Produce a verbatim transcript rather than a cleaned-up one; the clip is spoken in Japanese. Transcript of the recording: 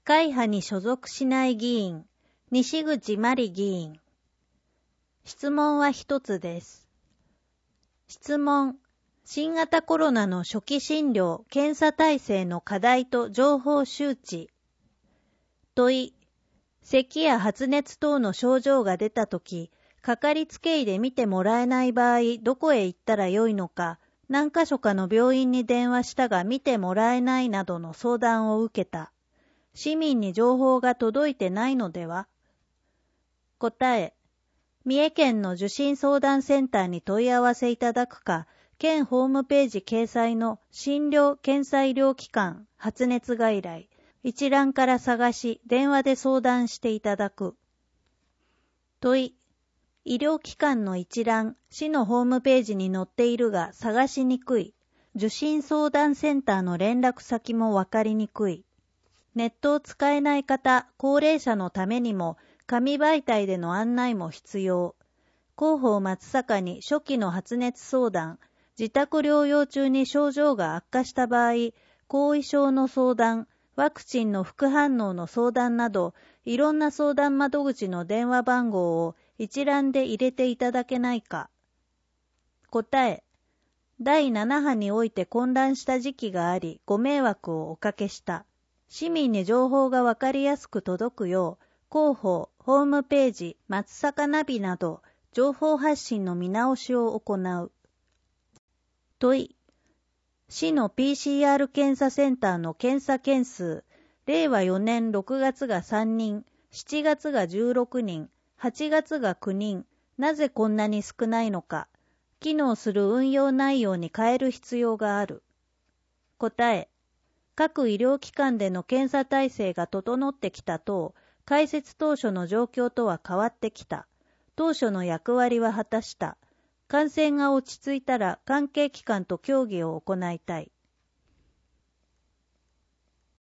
会派に所属しない議員、西口真理議員。質問は一つです。質問。新型コロナの初期診療・検査体制の課題と情報周知。問い。咳や発熱等の症状が出たとき、かかりつけ医で見てもらえない場合、どこへ行ったらよいのか、何か所かの病院に電話したが見てもらえないなどの相談を受けた。市民に情報が届いてないのでは？答え。三重県の受診相談センターに問い合わせいただくか、県ホームページ掲載の診療・検査医療機関発熱外来一覧から探し電話で相談していただく。問い。医療機関の一覧、市のホームページに載っているが探しにくい。受診相談センターの連絡先もわかりにくい。ネットを使えない方、高齢者のためにも紙媒体での案内も必要。広報真っ盛に初期の発熱相談、自宅療養中に症状が悪化した場合、後遺症の相談、ワクチンの副反応の相談など、いろんな相談窓口の電話番号を一覧で入れていただけないか。答え。だいなな波において混乱した時期があり、ご迷惑をおかけした。市民に情報がわかりやすく届くよう、広報、ホームページ、松阪ナビなど、情報発信の見直しを行う。問い。市の ピーシーアール 検査センターの検査件数、れいわよねんろくがつがさんにん、しちがつがじゅうろくにん、はちがつがきゅうにん、なぜこんなに少ないのか、機能する運用内容に変える必要がある。答え。各医療機関での検査体制が整ってきた等、開設当初の状況とは変わってきた。当初の役割は果たした。感染が落ち着いたら関係機関と協議を行いたい。